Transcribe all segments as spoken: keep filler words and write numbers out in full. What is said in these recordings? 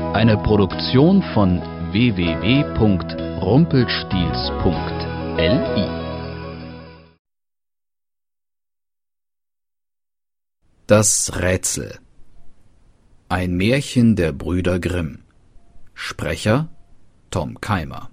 Eine Produktion von w w w punkt rumpelstiels punkt l i. Das Rätsel. Ein Märchen der Brüder Grimm. Sprecher Tom Keimer.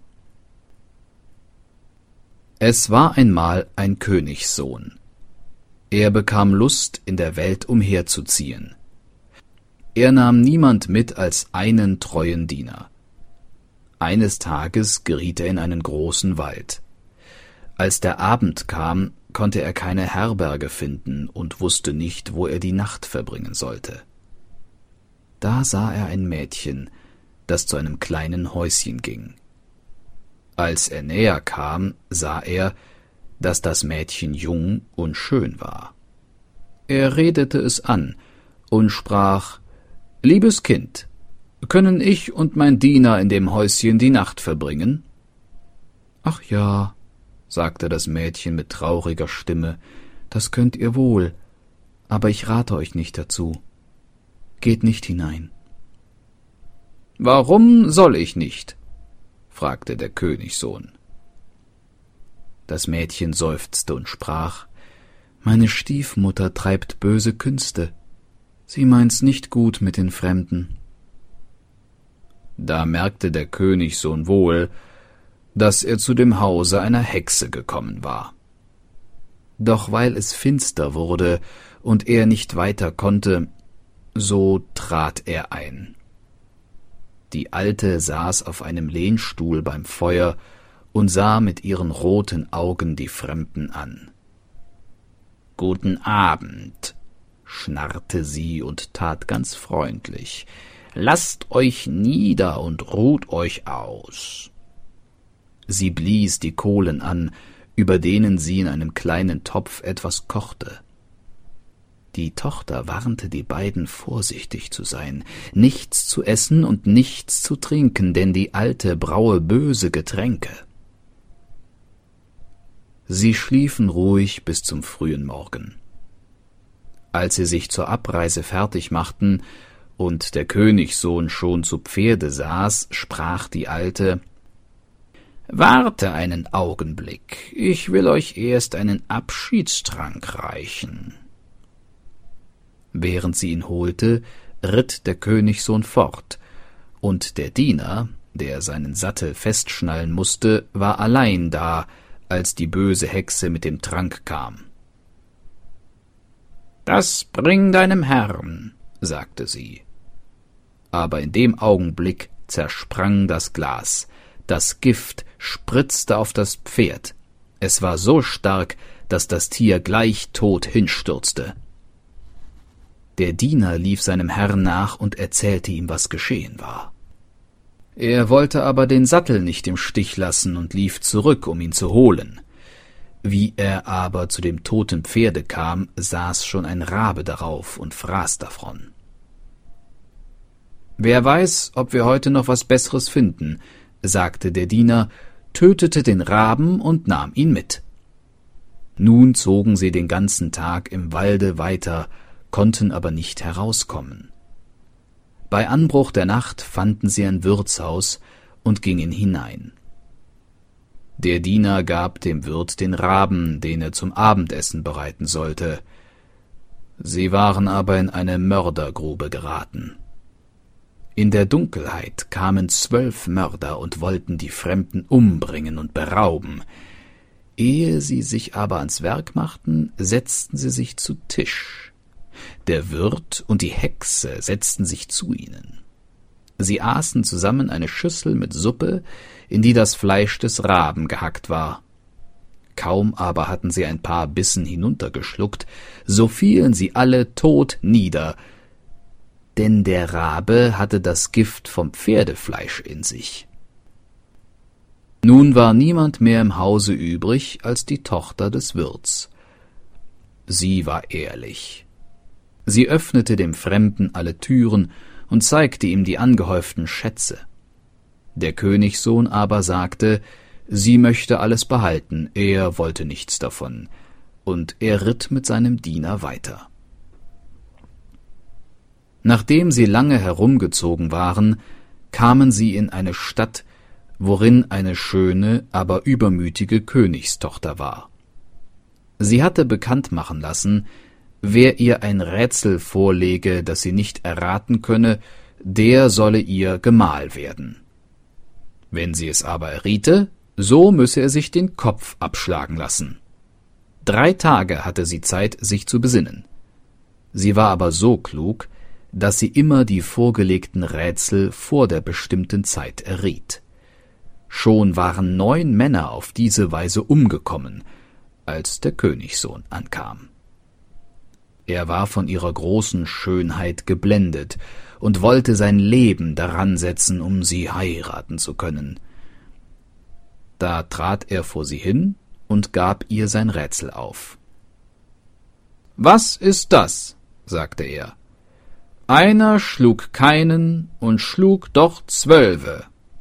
Es war einmal ein Königssohn. Er bekam Lust, in der Welt umherzuziehen. Er nahm niemand mit als einen treuen Diener. Eines Tages geriet er in einen großen Wald. Als der Abend kam, konnte er keine Herberge finden und wusste nicht, wo er die Nacht verbringen sollte. Da sah er ein Mädchen, das zu einem kleinen Häuschen ging. Als er näher kam, sah er, dass das Mädchen jung und schön war. Er redete es an und sprach: »Liebes Kind, können ich und mein Diener in dem Häuschen die Nacht verbringen?« »Ach ja«, sagte das Mädchen mit trauriger Stimme, »das könnt ihr wohl, aber ich rate euch nicht dazu. Geht nicht hinein.« »Warum soll ich nicht?« fragte der Königssohn. Das Mädchen seufzte und sprach: »Meine Stiefmutter treibt böse Künste. Sie meint's nicht gut mit den Fremden.« Da merkte der Königssohn wohl, dass er zu dem Hause einer Hexe gekommen war. Doch weil es finster wurde und er nicht weiter konnte, so trat er ein. Die Alte saß auf einem Lehnstuhl beim Feuer und sah mit ihren roten Augen die Fremden an. »Guten Abend«, schnarrte sie und tat ganz freundlich. »Lasst euch nieder und ruht euch aus.« Sie blies die Kohlen an, über denen sie in einem kleinen Topf etwas kochte. Die Tochter warnte die beiden, vorsichtig zu sein, nichts zu essen und nichts zu trinken, denn die Alte braue böse Getränke. Sie schliefen ruhig bis zum frühen Morgen. Als sie sich zur Abreise fertig machten und der Königssohn schon zu Pferde saß, sprach die Alte: »Warte einen Augenblick, ich will euch erst einen Abschiedstrank reichen.« Während sie ihn holte, ritt der Königssohn fort, und der Diener, der seinen Sattel festschnallen musste, war allein da, als die böse Hexe mit dem Trank kam. »Das bring deinem Herrn«, sagte sie. Aber in dem Augenblick zersprang das Glas, das Gift spritzte auf das Pferd. Es war so stark, dass das Tier gleich tot hinstürzte. Der Diener lief seinem Herrn nach und erzählte ihm, was geschehen war. Er wollte aber den Sattel nicht im Stich lassen und lief zurück, um ihn zu holen. Wie er aber zu dem toten Pferde kam, saß schon ein Rabe darauf und fraß davon. »Wer weiß, ob wir heute noch was Besseres finden«, sagte der Diener, tötete den Raben und nahm ihn mit. Nun zogen sie den ganzen Tag im Walde weiter, konnten aber nicht herauskommen. Bei Anbruch der Nacht fanden sie ein Wirtshaus und gingen hinein. Der Diener gab dem Wirt den Raben, den er zum Abendessen bereiten sollte. Sie waren aber in eine Mördergrube geraten. In der Dunkelheit kamen zwölf Mörder und wollten die Fremden umbringen und berauben. Ehe sie sich aber ans Werk machten, setzten sie sich zu Tisch. Der Wirt und die Hexe setzten sich zu ihnen. Sie aßen zusammen eine Schüssel mit Suppe, in die das Fleisch des Raben gehackt war. Kaum aber hatten sie ein paar Bissen hinuntergeschluckt, so fielen sie alle tot nieder, denn der Rabe hatte das Gift vom Pferdefleisch in sich. Nun war niemand mehr im Hause übrig als die Tochter des Wirts. Sie war ehrlich. Sie öffnete dem Fremden alle Türen und zeigte ihm die angehäuften Schätze. Der Königssohn aber sagte, sie möchte alles behalten, er wollte nichts davon, und er ritt mit seinem Diener weiter. Nachdem sie lange herumgezogen waren, kamen sie in eine Stadt, worin eine schöne, aber übermütige Königstochter war. Sie hatte bekannt machen lassen, wer ihr ein Rätsel vorlege, das sie nicht erraten könne, der solle ihr Gemahl werden. Wenn sie es aber erriete, so müsse er sich den Kopf abschlagen lassen. Drei Tage hatte sie Zeit, sich zu besinnen. Sie war aber so klug, dass sie immer die vorgelegten Rätsel vor der bestimmten Zeit erriet. Schon waren neun Männer auf diese Weise umgekommen, als der Königssohn ankam. Er war von ihrer großen Schönheit geblendet und wollte sein Leben daran setzen, um sie heiraten zu können. Da trat er vor sie hin und gab ihr sein Rätsel auf. »Was ist das?« sagte er. »Einer schlug keinen und schlug doch zwölfe.«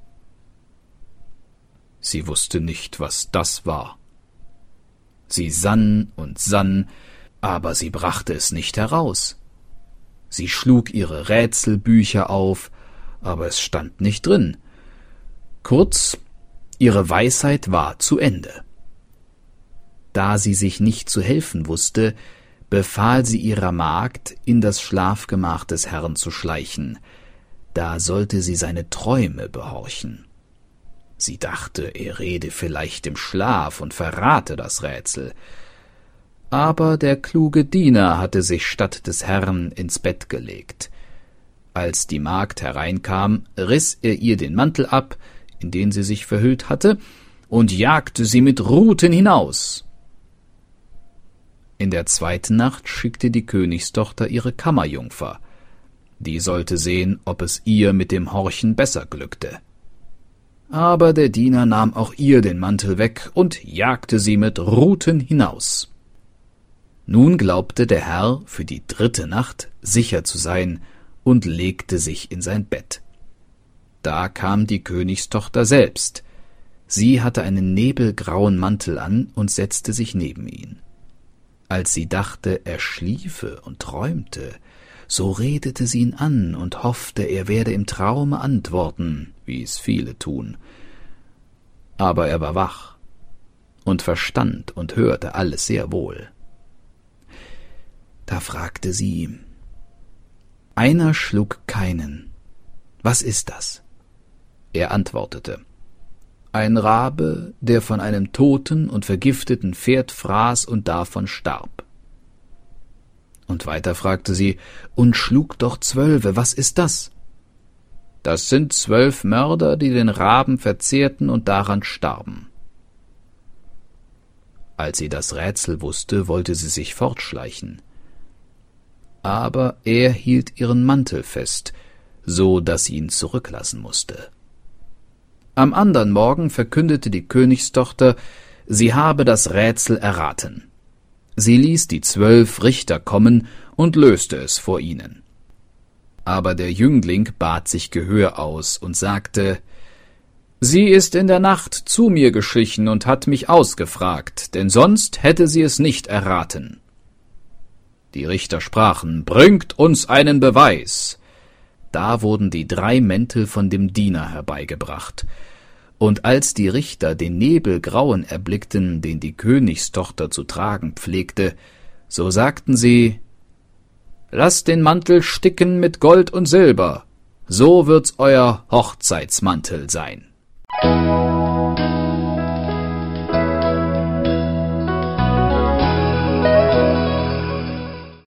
Sie wusste nicht, was das war. Sie sann und sann, aber sie brachte es nicht heraus. Sie schlug ihre Rätselbücher auf, aber es stand nicht drin. Kurz, ihre Weisheit war zu Ende. Da sie sich nicht zu helfen wusste, befahl sie ihrer Magd, in das Schlafgemach des Herrn zu schleichen. Da sollte sie seine Träume behorchen. Sie dachte, er rede vielleicht im Schlaf und verrate das Rätsel. Aber der kluge Diener hatte sich statt des Herrn ins Bett gelegt. Als die Magd hereinkam, riß er ihr den Mantel ab, in den sie sich verhüllt hatte, und jagte sie mit Ruten hinaus. In der zweiten Nacht schickte die Königstochter ihre Kammerjungfer. Die sollte sehen, ob es ihr mit dem Horchen besser glückte. Aber der Diener nahm auch ihr den Mantel weg und jagte sie mit Ruten hinaus. Nun glaubte der Herr, für die dritte Nacht sicher zu sein, und legte sich in sein Bett. Da kam die Königstochter selbst. Sie hatte einen nebelgrauen Mantel an und setzte sich neben ihn. Als sie dachte, er schliefe und träumte, so redete sie ihn an und hoffte, er werde im Traume antworten, wie es viele tun. Aber er war wach und verstand und hörte alles sehr wohl. Da fragte sie, »Einer schlug keinen. Was ist das?« Er antwortete, »Ein Rabe, der von einem toten und vergifteten Pferd fraß und davon starb.« Und weiter fragte sie, »Und schlug doch zwölfe, was ist das?« »Das sind zwölf Mörder, die den Raben verzehrten und daran starben.« Als sie das Rätsel wusste, wollte sie sich fortschleichen. Aber er hielt ihren Mantel fest, so daß sie ihn zurücklassen musste. Am andern Morgen verkündete die Königstochter, sie habe das Rätsel erraten. Sie ließ die zwölf Richter kommen und löste es vor ihnen. Aber der Jüngling bat sich Gehör aus und sagte, »Sie ist in der Nacht zu mir geschlichen und hat mich ausgefragt, denn sonst hätte sie es nicht erraten.« Die Richter sprachen, »Bringt uns einen Beweis!« Da wurden die drei Mäntel von dem Diener herbeigebracht. Und als die Richter den Nebelgrauen erblickten, den die Königstochter zu tragen pflegte, so sagten sie, »Lasst den Mantel sticken mit Gold und Silber, so wird's euer Hochzeitsmantel sein.«